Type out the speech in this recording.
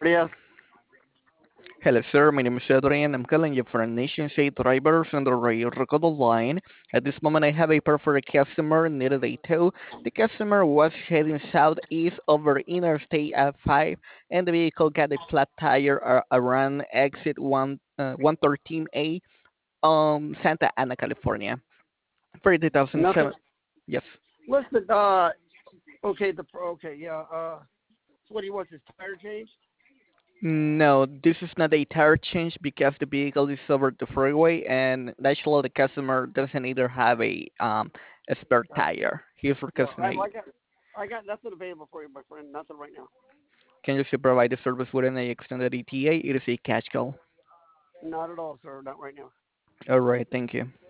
días. Hello, sir. My name is Adrian. I'm calling you for a Nation State Drivers on the rail record line. At this moment, I have a pair for a customer needed a tow. The customer was heading southeast over Interstate 5, and the vehicle got a flat tire around exit 113A, Santa Ana, California. For Nothing. 2007. Yes. Listen. Okay. Okay. Yeah. So what he wants his tire changed. No, this is not a tire change because the vehicle is over the freeway, and naturally the customer doesn't either have a spare tire. He's Yeah. requesting a. I got nothing available for you, my friend. Nothing right now. Can you still provide the service within a extended ETA? It is a cash call. Not at all, sir. Not right now. All right, thank you.